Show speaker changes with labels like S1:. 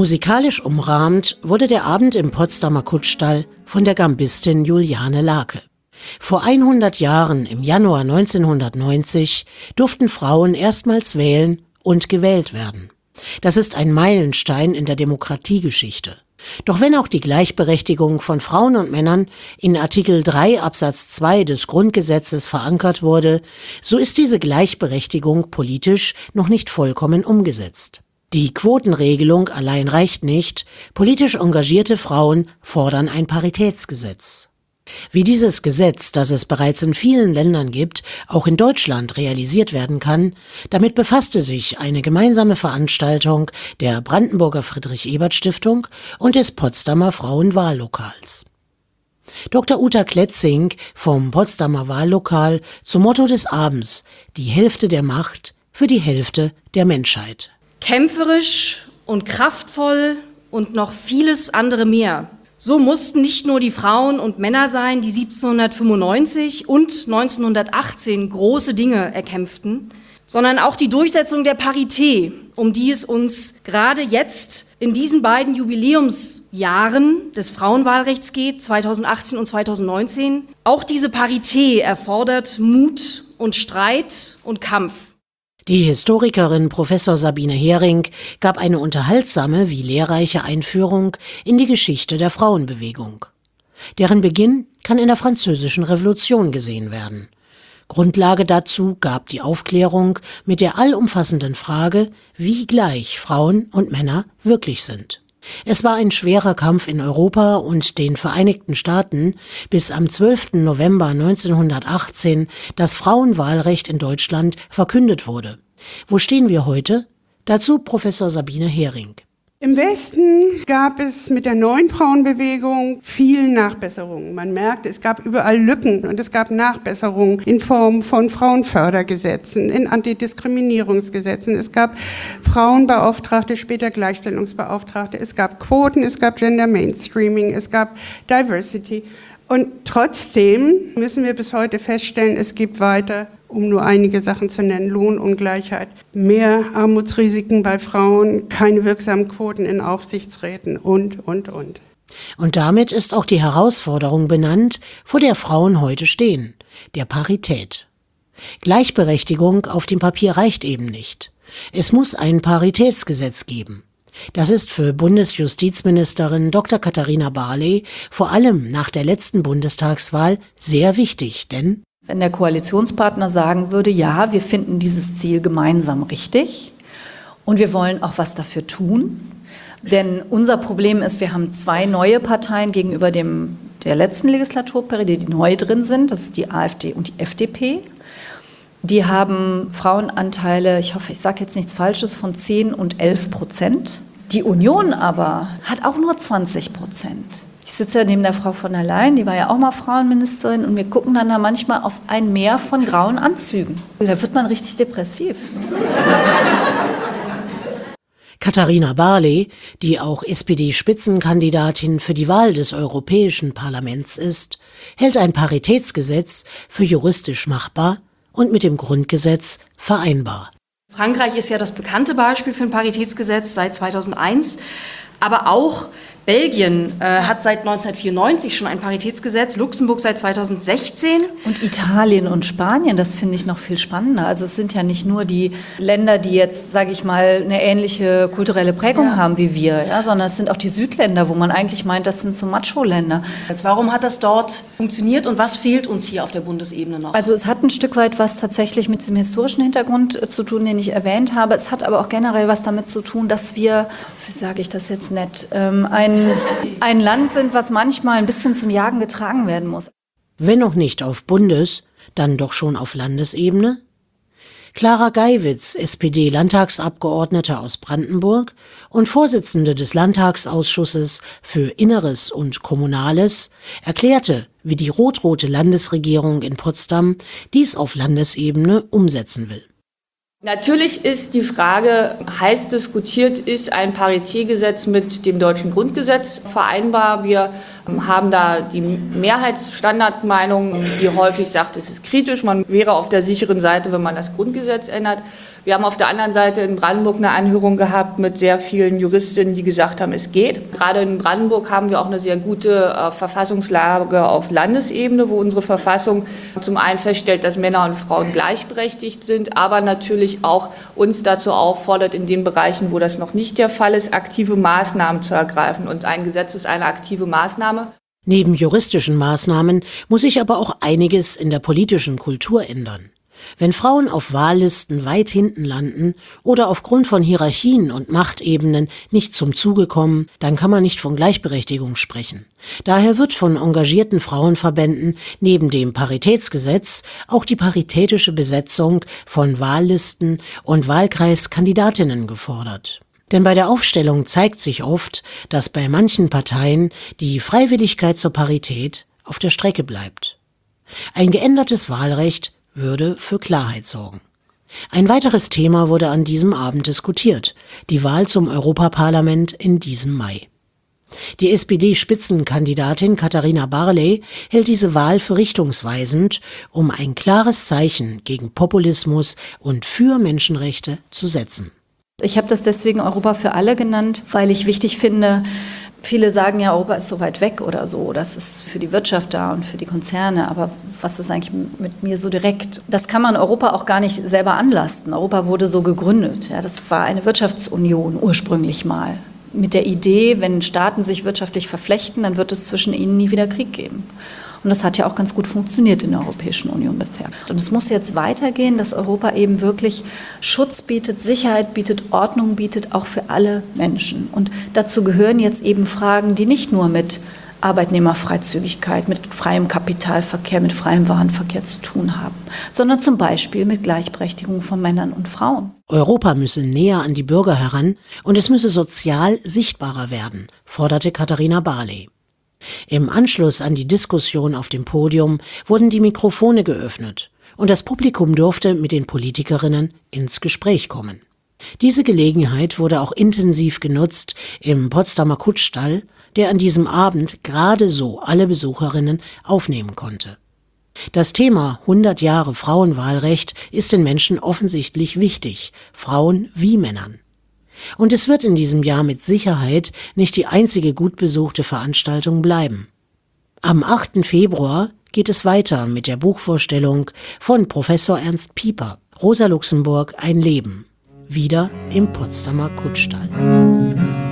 S1: Musikalisch umrahmt wurde der Abend im Potsdamer Kuttstall von der Gambistin Juliane Lake. Vor 100 Jahren, im Januar 1990, durften Frauen erstmals wählen und gewählt werden. Das ist ein Meilenstein in der Demokratiegeschichte. Doch wenn auch die Gleichberechtigung von Frauen und Männern in Artikel 3 Absatz 2 des Grundgesetzes verankert wurde, so ist diese Gleichberechtigung politisch noch nicht vollkommen umgesetzt. Die Quotenregelung allein reicht nicht. Politisch engagierte Frauen fordern ein Paritätsgesetz. Wie dieses Gesetz, das es bereits in vielen Ländern gibt, auch in Deutschland realisiert werden kann, damit befasste sich eine gemeinsame Veranstaltung der Brandenburger Friedrich-Ebert-Stiftung und des Potsdamer Frauenwahllokals. Dr. Uta Kletzing vom Potsdamer Wahllokal zum Motto des Abends: Die Hälfte der Macht für die Hälfte der Menschheit.
S2: Kämpferisch und kraftvoll und noch vieles andere mehr. So mussten nicht nur die Frauen und Männer sein, die 1795 und 1918 große Dinge erkämpften, sondern auch die Durchsetzung der Parität, um die es uns gerade jetzt in diesen beiden Jubiläumsjahren des Frauenwahlrechts geht, 2018 und 2019. Auch diese Parität erfordert Mut und Streit und Kampf.
S1: Die Historikerin Professor Sabine Hering gab eine unterhaltsame wie lehrreiche Einführung in die Geschichte der Frauenbewegung. Deren Beginn kann in der Französischen Revolution gesehen werden. Grundlage dazu gab die Aufklärung mit der allumfassenden Frage, wie gleich Frauen und Männer wirklich sind. Es war ein schwerer Kampf in Europa und den Vereinigten Staaten, bis am 12. November 1918 das Frauenwahlrecht in Deutschland verkündet wurde. Wo stehen wir heute? Dazu Professor Sabine Hering.
S3: Im Westen gab es mit der neuen Frauenbewegung viel Nachbesserungen. Man merkt, es gab überall Lücken und es gab Nachbesserungen in Form von Frauenfördergesetzen, in Antidiskriminierungsgesetzen. Es gab Frauenbeauftragte, später Gleichstellungsbeauftragte. Es gab Quoten, es gab Gender Mainstreaming, es gab Diversity. Und trotzdem müssen wir bis heute feststellen, es gibt weiter, um nur einige Sachen zu nennen, Lohnungleichheit, mehr Armutsrisiken bei Frauen, keine wirksamen Quoten in Aufsichtsräten und.
S1: Und damit ist auch die Herausforderung benannt, vor der Frauen heute stehen, der Parität. Gleichberechtigung auf dem Papier reicht eben nicht. Es muss ein Paritätsgesetz geben. Das ist für Bundesjustizministerin Dr. Katharina Barley vor allem nach der letzten Bundestagswahl sehr wichtig, denn
S4: wenn der Koalitionspartner sagen würde, ja, wir finden dieses Ziel gemeinsam richtig und wir wollen auch was dafür tun, denn unser Problem ist, wir haben zwei neue Parteien gegenüber der letzten Legislaturperiode, die neu drin sind, das ist die AfD und die FDP. Die haben Frauenanteile, ich hoffe, ich sage jetzt nichts Falsches, von 10 und 11%. Die Union aber hat auch nur 20%. Ich sitze ja neben der Frau von der Leyen, die war ja auch mal Frauenministerin, und wir gucken dann da manchmal auf ein Meer von grauen Anzügen. Da wird man richtig depressiv.
S1: Katharina Barley, die auch SPD-Spitzenkandidatin für die Wahl des Europäischen Parlaments ist, hält ein Paritätsgesetz für juristisch machbar und mit dem Grundgesetz vereinbar.
S2: Frankreich ist ja das bekannte Beispiel für ein Paritätsgesetz seit 2001, aber auch Belgien hat seit 1994 schon ein Paritätsgesetz, Luxemburg seit 2016.
S4: Und Italien und Spanien, das finde ich noch viel spannender. Also es sind ja nicht nur die Länder, die jetzt, sage ich mal, eine ähnliche kulturelle Prägung haben wie wir, ja, sondern es sind auch die Südländer, wo man eigentlich meint, das sind so Macho-Länder.
S2: Warum hat das dort funktioniert und was fehlt uns hier auf der Bundesebene noch?
S4: Also es hat ein Stück weit was tatsächlich mit diesem historischen Hintergrund zu tun, den ich erwähnt habe. Es hat aber auch generell was damit zu tun, dass wir, wie sage ich das jetzt nett, ein Land sind, was manchmal ein bisschen zum Jagen getragen werden muss.
S1: Wenn noch nicht auf Bundes-, dann doch schon auf Landesebene? Clara Geiwitz, SPD-Landtagsabgeordnete aus Brandenburg und Vorsitzende des Landtagsausschusses für Inneres und Kommunales, erklärte, wie die rot-rote Landesregierung in Potsdam dies auf Landesebene umsetzen will.
S5: Natürlich ist die Frage, heiß diskutiert, ist ein Paritätgesetz mit dem deutschen Grundgesetz vereinbar? Wir haben da die Mehrheitsstandardmeinung, die häufig sagt, es ist kritisch, man wäre auf der sicheren Seite, wenn man das Grundgesetz ändert. Wir haben auf der anderen Seite in Brandenburg eine Anhörung gehabt mit sehr vielen Juristinnen, die gesagt haben, es geht. Gerade in Brandenburg haben wir auch eine sehr gute Verfassungslage auf Landesebene, wo unsere Verfassung zum einen feststellt, dass Männer und Frauen gleichberechtigt sind, aber natürlich auch uns dazu auffordert, in den Bereichen, wo das noch nicht der Fall ist, aktive Maßnahmen zu ergreifen. Und ein Gesetz ist eine aktive Maßnahme.
S1: Neben juristischen Maßnahmen muss sich aber auch einiges in der politischen Kultur ändern. Wenn Frauen auf Wahllisten weit hinten landen oder aufgrund von Hierarchien und Machtebenen nicht zum Zuge kommen, dann kann man nicht von Gleichberechtigung sprechen. Daher wird von engagierten Frauenverbänden neben dem Paritätsgesetz auch die paritätische Besetzung von Wahllisten und Wahlkreiskandidatinnen gefordert. Denn bei der Aufstellung zeigt sich oft, dass bei manchen Parteien die Freiwilligkeit zur Parität auf der Strecke bleibt. Ein geändertes Wahlrecht würde für Klarheit sorgen. Ein weiteres Thema wurde an diesem Abend diskutiert: die Wahl zum Europaparlament in diesem Mai. Die SPD-Spitzenkandidatin Katharina Barley hält diese Wahl für richtungsweisend, um ein klares Zeichen gegen Populismus und für Menschenrechte zu setzen.
S4: Ich habe das deswegen Europa für alle genannt, weil ich wichtig finde, viele sagen ja, Europa ist so weit weg oder so, das ist für die Wirtschaft da und für die Konzerne, aber was ist eigentlich mit mir so direkt? Das kann man Europa auch gar nicht selber anlasten. Europa wurde so gegründet, ja, das war eine Wirtschaftsunion ursprünglich mal. Mit der Idee, wenn Staaten sich wirtschaftlich verflechten, dann wird es zwischen ihnen nie wieder Krieg geben. Und das hat ja auch ganz gut funktioniert in der Europäischen Union bisher. Und es muss jetzt weitergehen, dass Europa eben wirklich Schutz bietet, Sicherheit bietet, Ordnung bietet, auch für alle Menschen. Und dazu gehören jetzt eben Fragen, die nicht nur mit Arbeitnehmerfreizügigkeit, mit freiem Kapitalverkehr, mit freiem Warenverkehr zu tun haben, sondern zum Beispiel mit Gleichberechtigung von Männern und Frauen.
S1: Europa müsse näher an die Bürger heran und es müsse sozial sichtbarer werden, forderte Katharina Barley. Im Anschluss an die Diskussion auf dem Podium wurden die Mikrofone geöffnet und das Publikum durfte mit den Politikerinnen ins Gespräch kommen. Diese Gelegenheit wurde auch intensiv genutzt im Potsdamer Kutschstall, der an diesem Abend gerade so alle Besucherinnen aufnehmen konnte. Das Thema 100 Jahre Frauenwahlrecht ist den Menschen offensichtlich wichtig, Frauen wie Männern. Und es wird in diesem Jahr mit Sicherheit nicht die einzige gut besuchte Veranstaltung bleiben. Am 8. Februar geht es weiter mit der Buchvorstellung von Professor Ernst Pieper, Rosa Luxemburg, ein Leben, wieder im Potsdamer Kutschstall.